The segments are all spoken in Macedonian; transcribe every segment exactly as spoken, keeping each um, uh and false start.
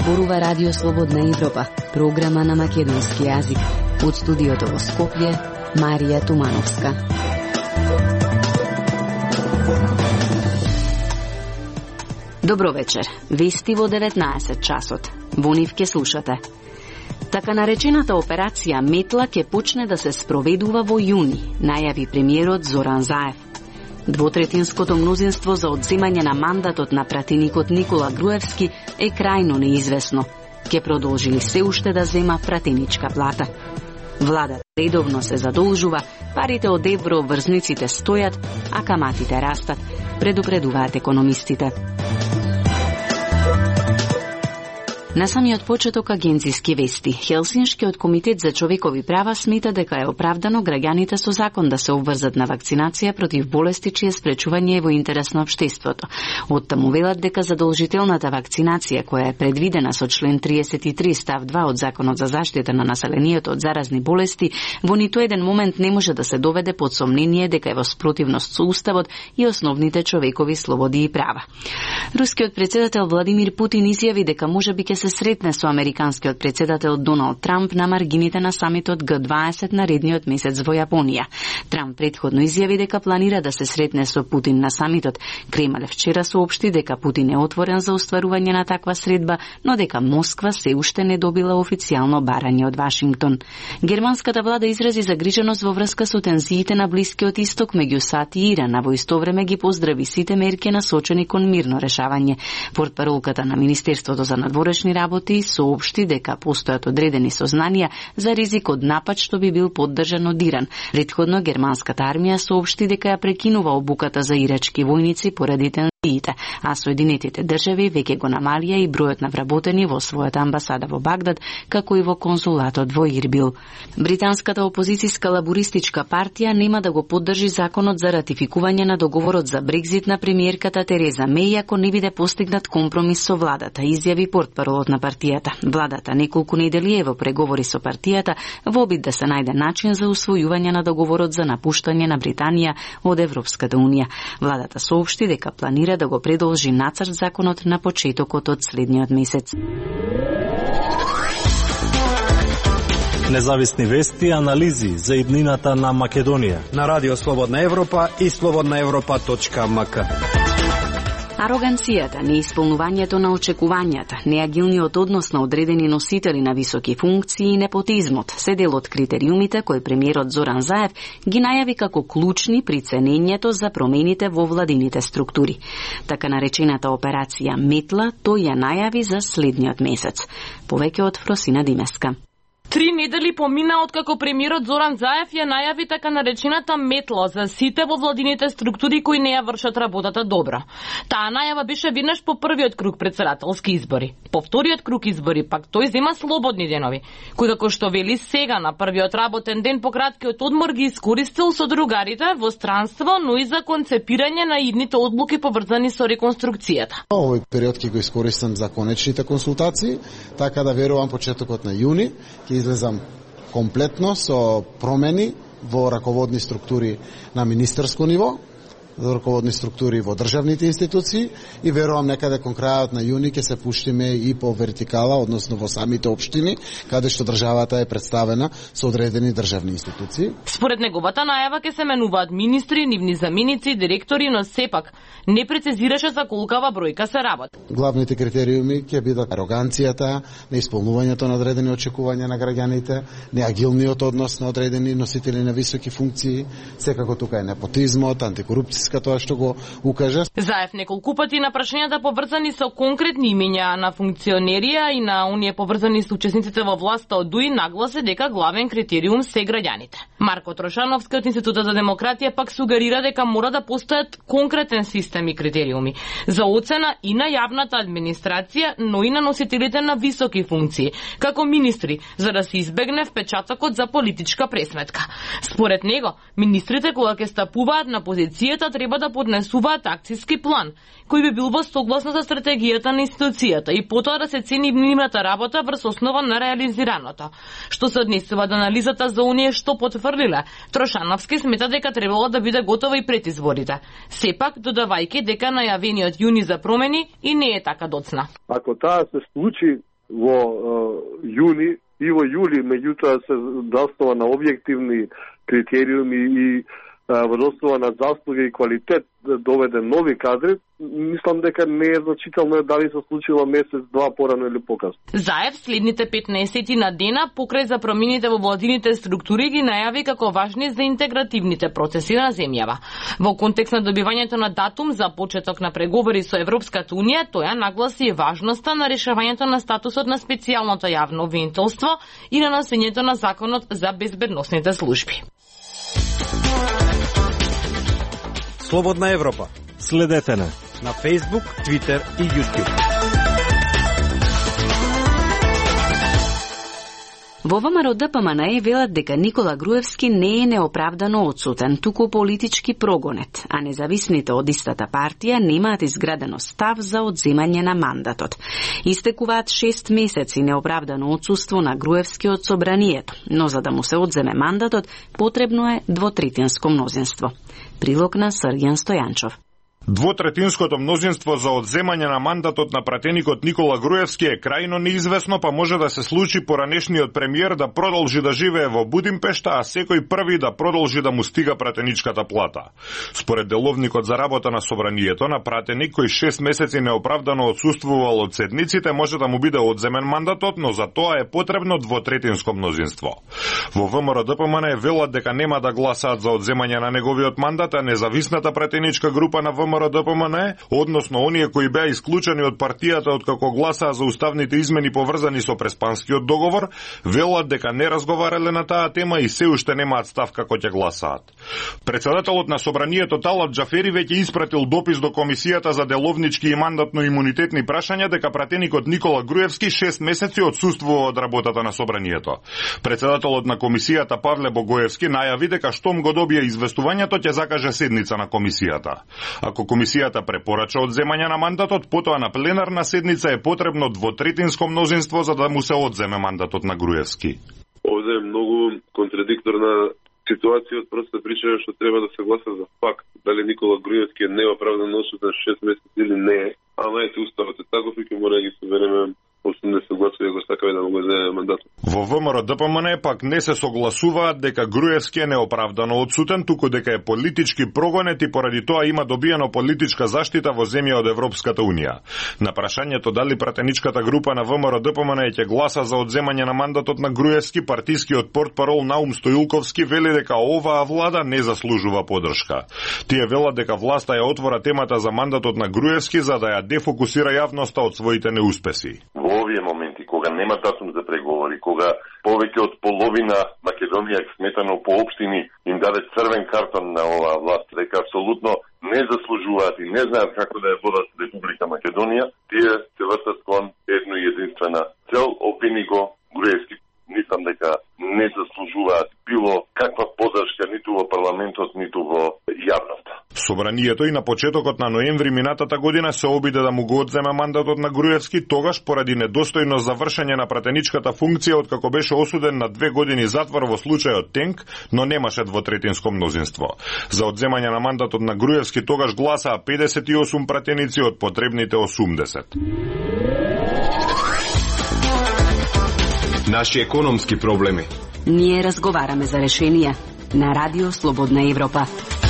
зборува Радио Слободна Европа, програма на македонски јазик. Од студиото во Скопје, Марија Тумановска. Добро вечер. Вести во деветнаесет часот. Во нив ке слушате. Така наречената операција Метла ќе почне да се спроведува во јуни, најави премиерот Зоран Заев. Двотретинското мнозинство за одземање на мандатот на пратеникот Никола Груевски е крајно неизвестно. Ке продолжи ли се уште да зема пратеничка плата? Владата редовно се задолжува, парите од евро врзниците стојат, а каматите растат, предупредуваат економистите. На самиот почеток агенциски вести, Хелсиншкиот комитет за човекови права смета дека е оправдано граѓаните со закон да се обврзат на вакцинација против болести чие спречување е во интерес на општеството. Оттаму велат дека задолжителната вакцинација која е предвидена со член триесет и три став два од Законот за заштита на населението од заразни болести во ниту еден момент не може да се доведе под сомнение дека е во спротивност со уставот и основните човекови слободи и права. Рускиот председател Владимир Путин изјави дека можеби ќе се сретне со американскиот председател Доналд Трамп на маргините на самитот Г дваесет наредниот месец во Јапонија. Трамп претходно изјави дека планира да се сретне со Путин на самитот. Кремљ вчера соопшти дека Путин е отворен за остварување на таква средба, но дека Москва се уште не добила официјално барање од Вашингтон. Германската влада изрази загриженост во врска со тензиите на Блискиот Исток меѓу САД и Иран, а во исто време ги поздрави сите мерки насочени кон мирно решавање. Портпаролката на Министерството за надворешни работи соопшти дека постојат одредени сознанија за ризик од напад што би бил поддржан од Иран. Претходно германската армија соопшти дека ја прекинува обуката за ирачки војници поради тензиите, а Соединетите држави веќе го намалија и бројот на вработени во својата амбасада во Багдад, како и во конзулатот во Ирбил. Британската опозицијска лабористичка партија нема да го поддржи законот за ратификување на договорот за Брекзит на премиерката Тереза Меј ако не биде постигнат компромис со владата, изјави портпаролот на партијата. Владата неколку недели е во преговори со партијата во обид да се најде начин за усвојување на договорот за напуштање на Британија од Европската унија. Владата соопшти дека планира да го продолжи нацрт законот на почетокот од следниот месец. Независни вести и анализи за иднината на Македонија на Радио Слободна Европа и слободна европа точка ем ка. Ароганцијата, неисполнувањето на очекувањата, неагилниот однос на одредени носители на високи функции и непотизмот се дел од критериумите кои премиерот Зоран Заев ги најави како клучни при ценењето за промените во владините структури. Така наречената операција Метла тој ја најави за следниот месец. Повеќе од Фросина Димеска. Три недели помина откако премиерот Зоран Заев ја најави така наречената метла за сите во владините структури кои не ја вршат работата добро. Таа најава беше веднаш по првиот круг претседателски избори. По вториот круг избори пак тој зема слободни денови, кои како што вели сега на првиот работен ден по краткиот одмор ги искористил со другарите во странство, но и за концепирање на идните одлуки поврзани со реконструкцијата. Овој период ќе го искористам за конечните консултации, така да верувам почетокот на јуни ќе излезам комплетно со промени во раководни структури на министерско ниво, во раководни структури во државните институции и верувам некаде кон крајот на јуни ќе се пуштиме и по вертикала, односно во самите општини, каде што државата е представена со одредени државни институции. Според неговата најава ќе се менуваат министри, нивни заменици, директори, но сепак не прецизираше за колкава бројка се работи. Главните критериуми ќе бидат ароганцијата, неисполнувањето на одредени очекувања на граѓаните, неагилниот однос на одредени носители на високи функции, секако тука е непотизмот, антикорупција, тоа што го укаже. Заев неколку пати на прашањата поврзани со конкретни имиња на функционерија и на оние поврзани со учесниците во власта од ДУИ нагласи дека главен критериум се граѓаните. Марко Трошановски од Институтот за демократија пак сугерира дека мора да постојат конкретен систем и критериуми за оцена и на јавната администрација, но и на носителите на високи функции, како министри, за да се избегне впечатокот за политичка пресметка. Според него, министрите кога ќе стапуваат на позицијата треба да поднесуваат акциски план, кој би бил во согласно за стратегијата на институцијата и потоа да се цени нивната работа врз основа на реализираното. Што се однесува до анализата за оние што потврдиле, Трошановски смета дека требало да биде готова и пред изборите. Сепак додавајќи дека најавениот јуни за промени и не е така доцна. Ако таа се случи, во јуни и во јули, меѓутоа се заснова на објективни критериуми и во основа на заслуги и квалитет доведе нови кадри, мислам дека не е значително дали се случило месец-два порано или покасно. Заев следните петнаесет на дена покрај за промените во владините структури ги најави како важни за интегративните процеси на земјава. Во контекст на добивањето на датум за почеток на преговори со Европската унија, тој нагласи и важноста на решавањето на статусот на специјалното јавно обвинителство и на носењето на законот за безбедносните служби. Слободна Европа. Следете на на Facebook, Twitter и YouTube. Во ВМРО Д П М Н Е велат дека Никола Груевски не е неоправдано одсутен, туку политички прогонет, а независните од истата партија немаат изградено став за одземање на мандатот. Истекуваат шест месеци неоправдано одсуство на Груевски од собранието, но за да му се одземе мандатот, потребно е двотретинско мнозинство. Прилог на Срѓан Стојанчов. Двотретинското мнозинство за одземање на мандатот на пратеникот Никола Груевски е крајно неизвестно, па може да се случи поранешниот премиер да продолжи да живее во Будимпешта, а секој први да продолжи да му стига пратеничката плата. Според деловникот за работа на собранието, на пратеник кој шест месеци неоправдано отсуствувал од седниците, може да му биде одземен мандатот, но за тоа е потребно двотретинско мнозинство. Во В М Р Д П М Н Е велат дека нема да гласаат за одземање на неговиот мандат, а независната пратеничка група на В М Р Д П М Н Е, односно оние кои беа исклучени од партијата од како гласаа за уставните измени поврзани со Преспанскиот договор, велат дека не разговарале на таа тема и се уште немаат став како ќе гласаат. Председателот на собранието Талат Џафери веќе испратил допис до Комисијата за деловнички и мандатно-имунитетни прашања дека пратеникот Никола Груевски шест месеци отсуствува од работата на собранието. Председателот на комисијата Павле Богоевски најави дека штом го добие известувањето ќе закаже седница на комисијата. Ако комисијата препорача одземање на мандатот, потоа на пленарна седница е потребно двотретинско мнозинство за да му се одземе мандатот на Груевски. Овде е многу контрадикторна ситуација од проста причина што треба да се гласа за факт дали Никола Груевски е неоправдано осуден шест месеци или не е. Ама ете уставот е таков и ќе мора да ги собереме осумдесет гласови ако сакаме да му го земе мандатот. Во В М Р Д П М Н Е пак не се согласуваат дека Груевски е неоправдано одсутен, туку дека е политички прогонет и поради тоа има добиено политичка заштита во земја од Европската унија. На прашањето дали пратеничката група на В М Р Д П М Н Е ќе гласа за одземање на мандатот на Груевски, партискиот портпарол Наум Стојулковски вели дека оваа влада не заслужува поддршка. Тие велат дека власта ја отвора темата за мандатот на Груевски за да ја дефокусира јавноста од своите неуспеси. Во овие моменти, кога нема датум за преговори, кога повеќе од половина Македонија сметано по општини им даде црвен картон на оваа власт, дека апсолутно не заслужуваат и не знаат како да ја водат Република Македонија, тие се вртат кон едно и единствена цел, обвини го Груевски. Мислам дека не заслужуваат било каква поддршка ниту во парламентот, ниту во јавноста. Собранието и на почетокот на ноември минатата година се обиде да му го одземе мандатот на Груевски, тогаш поради недостојно завршење на пратеничката функција откако беше осуден на две години затвор во случајот Тенк, но немаше двотретинско мнозинство. За одземање на мандатот на Груевски тогаш гласаа педесет и осум пратеници од потребните осумдесет. Наши економски проблеми. Ние разговараме за решенија на Радио Слободна Европа.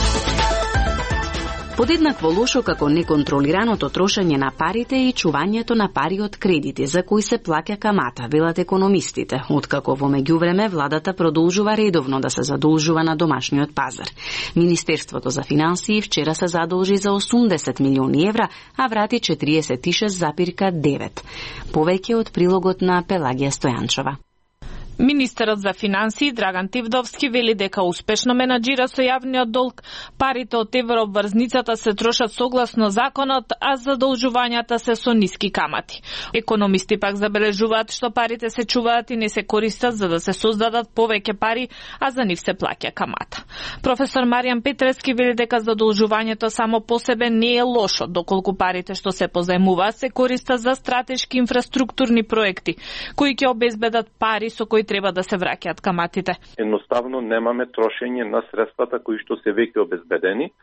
Подеднакво лошо како неконтролираното трошење на парите и чувањето на пари од кредити за кои се плаќа камата, велат економистите, откако во меѓувреме владата продолжува редовно да се задолжува на домашниот пазар. Министерството за финансии вчера се задолжи за осумдесет милиони евра, а врати четириесет и шест запирка девет. Повеќе од прилогот на Пелагија Стојанчова. Министерот за финансии Драган Тивдовски вели дека успешно менаџира со јавниот долг, парите од еврообврзницата се трошат согласно законот, а задолжувањата се со ниски камати. Економисти пак забележуваат што парите се чуваат и не се користат за да се создадат повеќе пари, а за нив се плаќа камата. Професор Маријан Петрески вели дека задолжувањето само по себе не е лошо, доколку парите што се позајмуваат се користат за стратешки инфраструктурни проекти, кои ќе обезбедат пари со кои треба да се враќаат каматите. Едноставно немаме трошење на средствата кои што се веќе обезбедени,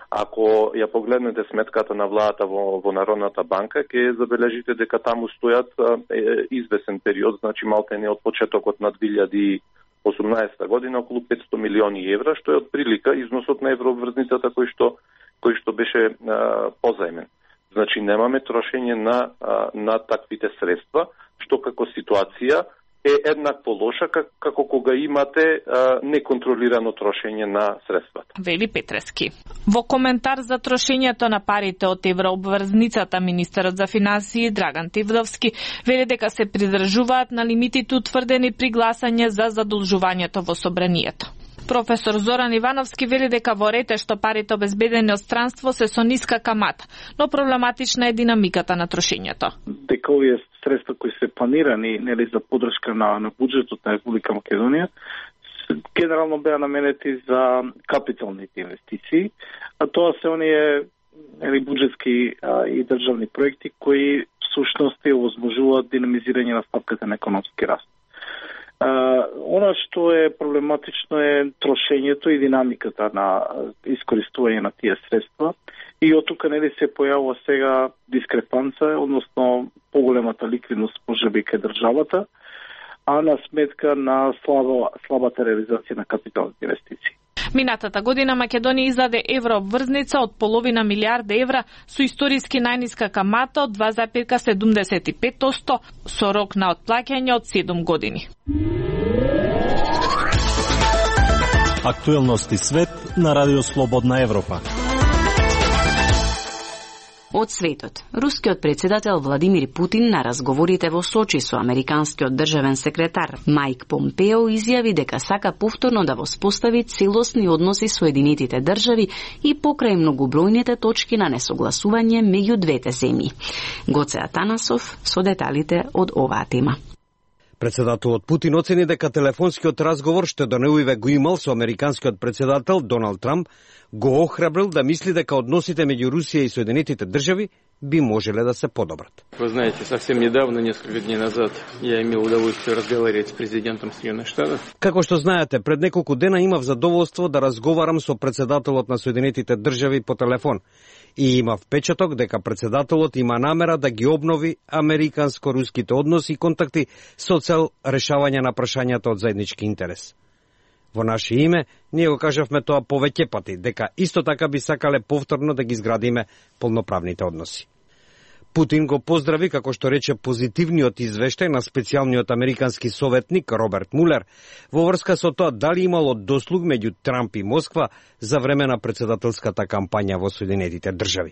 Ако ја погледнете сметката на владата во, во Народната банка, ќе забележите дека таму стојат е, извесен период, значи малтене од почетокот на две илјади и осумнаесета година околу петстотини милиони евра, што е од прилика износот на еврообврзницата кој што кој што беше а, позаемен. Значи немаме трошење на а, на таквите средства, што како ситуација е еднакво лоша как, како кога имате а, неконтролирано трошење на средствата. Вели Петрески. Во коментар за трошењето на парите од еврообврзницата, министерот за финансии Драган Тивдовски вели дека се придржуваат на лимитите утврдени при гласање за задолжувањето во собранието. Професор Зоран Ивановски вели дека во рете што парите обезбедени од странство се со ниска камата, но проблематична е динамиката на трошењето. Дека овие средства кои се планирани нели за поддршка на, на буџетот на Република Македонија генерално беа наменети за капиталните инвестиции, а тоа се оние нели буџетски а, и државни проекти кои всушност ја овозможуваат динамизирање на стапката на економски раст. Uh, она што е проблематично е трошењето и динамиката на искористување на тие средства и од тука нели се појавува сега дискрепанца, односно поголемата ликвидност можеби кај државата, а на сметка на слаба, слабата реализација на капиталните инвестиции. Минатата година Македонија издаде еврообврзница од половина милиарда евра со историски најниска камата од два зарез седумдесет и пет одсто со рок на отплаќање од седум години. Актуелности свет на Радио Слободна Европа. Од светот, рускиот председател Владимир Путин на разговорите во Сочи со американскиот државен секретар Мајк Помпео изјави дека сака повторно да воспостави целосни односи со Соединетите држави и покрај многобројните точки на несогласување меѓу двете земји. Гоце Атанасов со деталите од оваа тема. Председателот Путин оцени дека телефонскиот разговор што до неувиве го имал со американскиот председател Доналд Трамп го охрабрил да мисли дека односите меѓу Русија и Соединетите држави би можеле да се подобрат. Вы знаете, совсем недавно, несколько дней назад, я имел удовольствие разговаривать с президентом Соединених Штатов. Како што знаете, пред неколку дена имав задоволство да разговарам со председателот на Соединетите држави по телефон и има впечаток дека председателот има намера да ги обнови американско-руските односи и контакти со цел решавање на прашањата од заеднички интерес. Во наше име, ние го кажавме тоа повеќе пати, дека исто така би сакале повторно да ги изградиме полноправните односи. Путин го поздрави, како што рече, позитивниот извештај на специјалниот американски советник Роберт Мулер во врска со тоа дали имало дослуг меѓу Трамп и Москва за време на председателската кампања во Соединетите држави.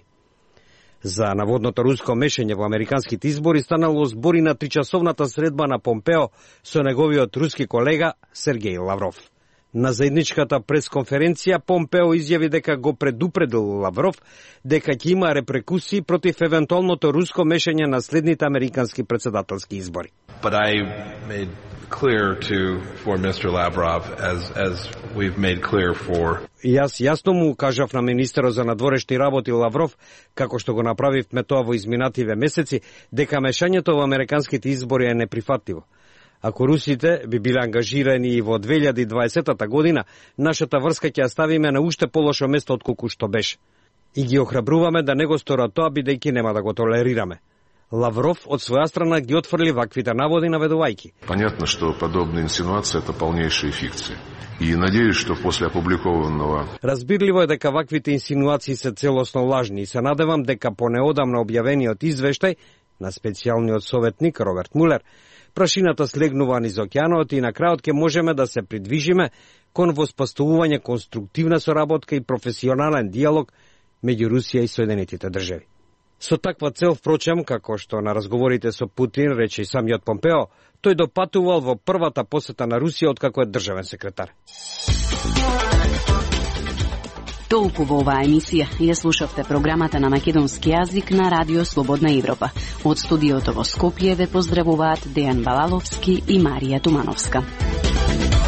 За наводното руско мешање во американските избори станало збори на тричасовната средба на Помпео со неговиот руски колега Сергеј Лавров. На заедничката пресконференција Помпео изјави дека го предупредил Лавров дека ќе има репрекусии против евентуалното руско мешање на следните американски председателски избори. But I made clear to for Mister Lavrov as as we've made clear for И јас јасно му кажав на министерот за надворешни работи Лавров, како што го направивме тоа во изминативе месеци, дека мешањето во американските избори е неприфатливо. Ако русите би биле ангажирани и во две илјади и дваесета година, нашата врска ќе ја ставиме на уште полошо место од колку што беше. И ги охрабруваме да не го сторат тоа, бидејќи нема да го толерираме. Лавров од своја страна ги отфрли ваквите наводи, наведувајќи. Понятно, что подобные инсинуации это полнейшие фикции. И надеюсь, что после опубликованного... Разбирливо е дека ваквите инсинуации се целосно лажни и се надевам дека по неодамно објавениот извештај на специјалниот советник Роберт Мулер прашината слегнува низ океанот и на крајот ќе можеме да се придвижиме кон воспоставување конструктивна соработка и професионален диалог меѓу Русија и Соединетите држави. Со таква цел, впрочем, како што на разговорите со Путин рече и самиот Помпео, тој допатувал во првата посета на Русија откако е државен секретар. Толку во оваа емисија. Ја слушавте програмата на македонски јазик на Радио Слободна Европа. Од студиото во Скопје ве поздравуваат Дејан Балаловски и Марија Тумановска.